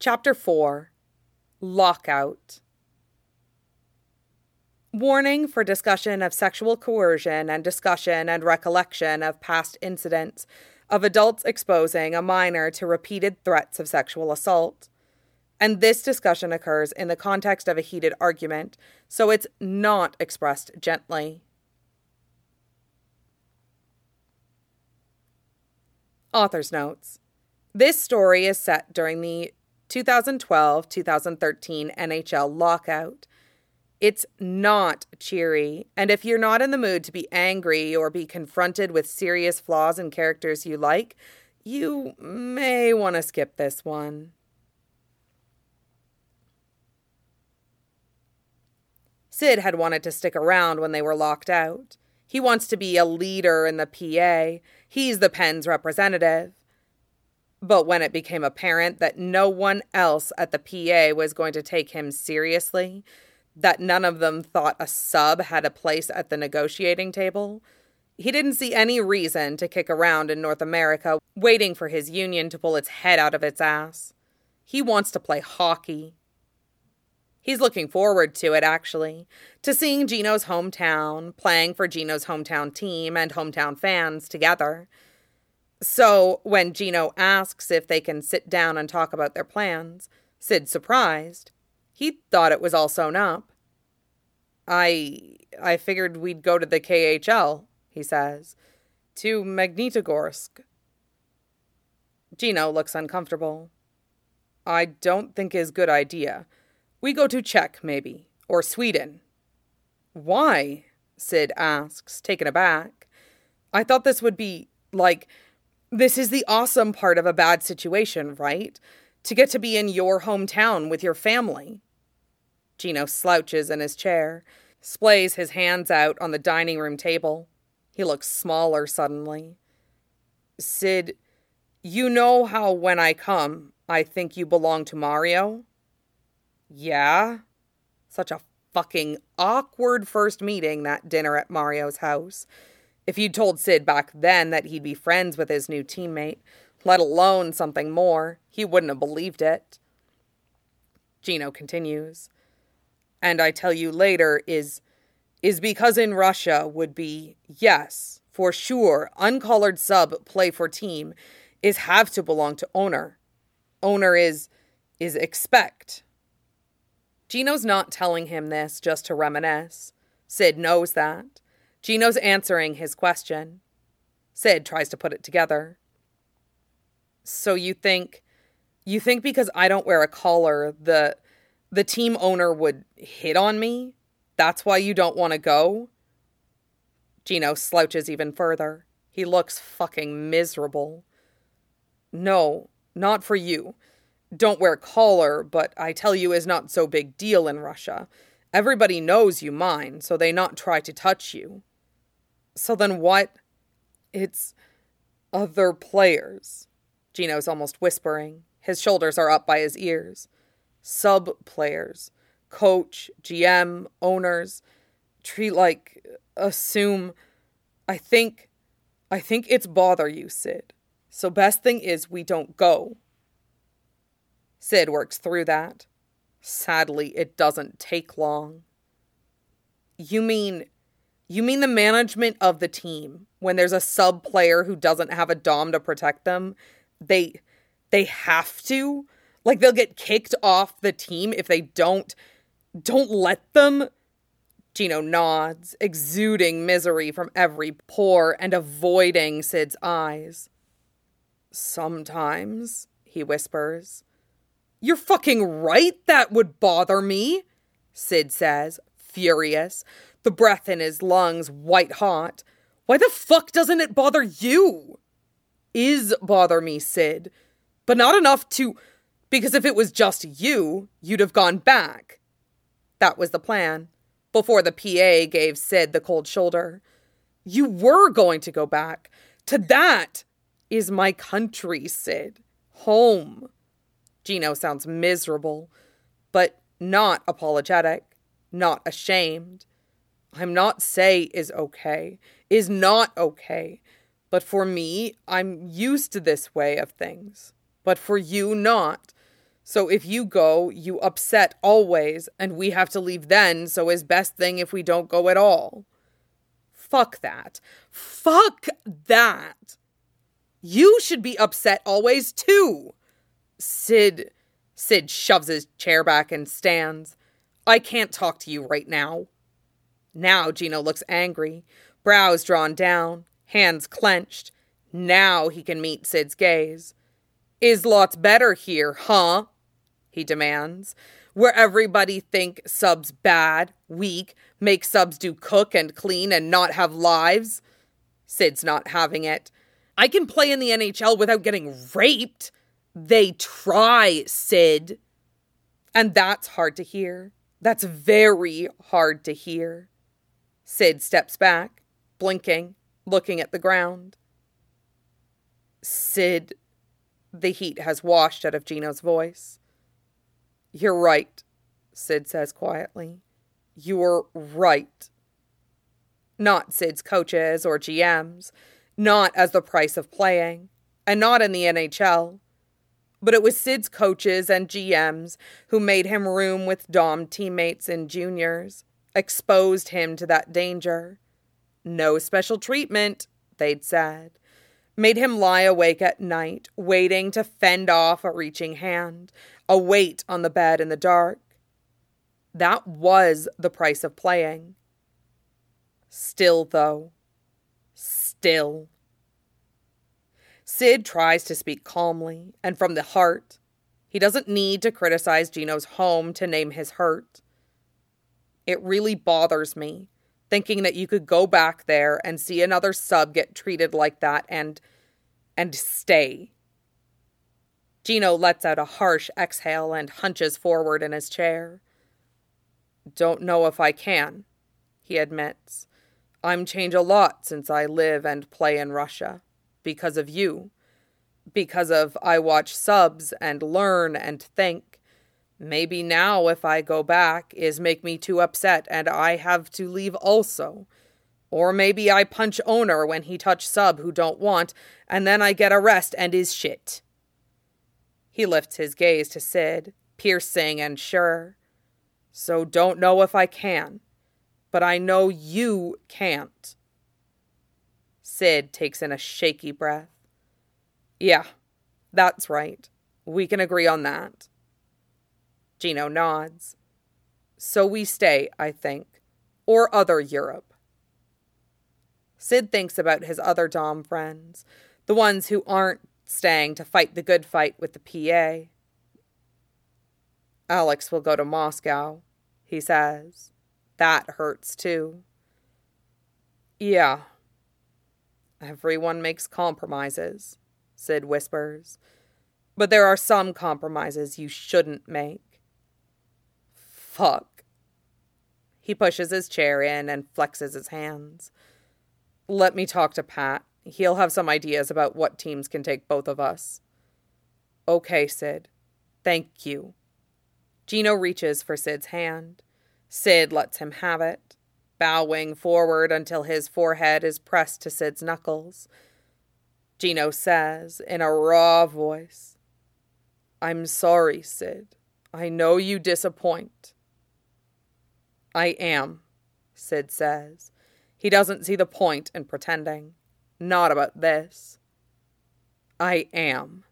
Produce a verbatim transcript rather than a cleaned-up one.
Chapter four. Lockout. Warning for discussion of sexual coercion and discussion and recollection of past incidents of adults exposing a minor to repeated threats of sexual assault. And this discussion occurs in the context of a heated argument, so it's not expressed gently. Author's notes. This story is set during the two thousand twelve to two thousand thirteen N H L lockout. It's not cheery, and if you're not in the mood to be angry or be confronted with serious flaws in characters you like, you may want to skip this one. Sid had wanted to stick around when they were locked out. He wants to be a leader in the P A. He's the Pens representative. But when it became apparent that no one else at the P A was going to take him seriously, that none of them thought a sub had a place at the negotiating table, he didn't see any reason to kick around in North America waiting for his union to pull its head out of its ass. He wants to play hockey. He's looking forward to it, actually, to seeing Gino's hometown, playing for Gino's hometown team and hometown fans together. So, when Gino asks if they can sit down and talk about their plans, Sid's surprised. He thought it was all sewn up. I... I figured we'd go to the K H L, he says. To Magnitogorsk. Gino looks uncomfortable. I don't think is good idea. We go to Czech, maybe. Or Sweden. Why? Sid asks, taken aback. I thought this would be, like... This is the awesome part of a bad situation, right? To get to be in your hometown with your family. Gino slouches in his chair, splays his hands out on the dining room table. He looks smaller suddenly. Sid, you know how when I come, I think you belong to Mario? Yeah? Such a fucking awkward first meeting, that dinner at Mario's house. If you'd told Sid back then that he'd be friends with his new teammate, let alone something more, he wouldn't have believed it. Gino continues. And I tell you later is, is because in Russia would be, yes, for sure, uncolored sub play for team is have to belong to owner. Owner is, is expect. Gino's not telling him this just to reminisce. Sid knows that. Gino's answering his question. Sid tries to put it together. So you think, you think because I don't wear a collar, the, the team owner would hit on me? That's why you don't want to go? Gino slouches even further. He looks fucking miserable. No, not for you. Don't wear collar, but I tell you is not so big deal in Russia. Everybody knows you mind, so they not try to touch you. So then what? It's other players. Gino's almost whispering. His shoulders are up by his ears. Sub-players. Coach, G M, owners. Treat like, assume. I think, I think it's bother you, Sid. So best thing is we don't go. Sid works through that. Sadly, it doesn't take long. You mean... You mean the management of the team, when there's a sub player who doesn't have a dom to protect them, they they have to? Like they'll get kicked off the team if they don't, don't let them? Gino nods, exuding misery from every pore and avoiding Sid's eyes. Sometimes, he whispers. You're fucking right that would bother me, Sid says, furious. The breath in his lungs white hot. Why the fuck doesn't it bother you? Is bother me, Sid. But not enough to... Because if it was just you, you'd have gone back. That was the plan. Before the P A gave Sid the cold shoulder. You were going to go back. To that is my country, Sid. Home. Gino sounds miserable, but not apologetic, not ashamed. I'm not say is okay, is not okay. But for me, I'm used to this way of things. But for you, not. So if you go, you upset always, and we have to leave then, so it's best thing if we don't go at all. Fuck that. Fuck that. You should be upset always, too. Sid... Sid shoves his chair back and stands. I can't talk to you right now. Now Gino looks angry, brows drawn down, hands clenched. Now he can meet Sid's gaze. Is lots better here, huh? He demands. Where everybody think subs bad, weak, make subs do cook and clean and not have lives? Sid's not having it. I can play in the N H L without getting raped. They try, Sid. And that's hard to hear. That's very hard to hear. Sid steps back, blinking, looking at the ground. Sid, the heat has washed out of Gino's voice. You're right, Sid says quietly. You're right. Not Sid's coaches or G Ms, not as the price of playing, and not in the N H L. But it was Sid's coaches and G Ms who made him room with Dom teammates in juniors, exposed him to that danger. No special treatment, they'd said. Made him lie awake at night, waiting to fend off a reaching hand, a weight on the bed in the dark. That was the price of playing. Still, though. Still. Sid tries to speak calmly and from the heart. He doesn't need to criticize Gino's home to name his hurt. It really bothers me, thinking that you could go back there and see another sub get treated like that and, and stay. Gino lets out a harsh exhale and hunches forward in his chair. Don't know if I can, he admits. I'm changed a lot since I live and play in Russia. Because of you. Because of I watch subs and learn and think. Maybe now if I go back is make me too upset and I have to leave also. Or maybe I punch owner when he touch sub who don't want and then I get arrest and is shit. He lifts his gaze to Sid, piercing and sure. So don't know if I can, but I know you can't. Sid takes in a shaky breath. Yeah, that's right. We can agree on that. Gino nods. So we stay, I think. Or other Europe. Sid thinks about his other Dom friends, the ones who aren't staying to fight the good fight with the P A. Alex will go to Moscow, he says. That hurts too. Yeah. Everyone makes compromises, Sid whispers. But there are some compromises you shouldn't make. Fuck. He pushes his chair in and flexes his hands. Let me talk to Pat. He'll have some ideas about what teams can take both of us. Okay, Sid. Thank you. Gino reaches for Sid's hand. Sid lets him have it, bowing forward until his forehead is pressed to Sid's knuckles. Gino says in a raw voice, I'm sorry, Sid. I know you disappoint. I am, Sid says. He doesn't see the point in pretending. Not about this. I am.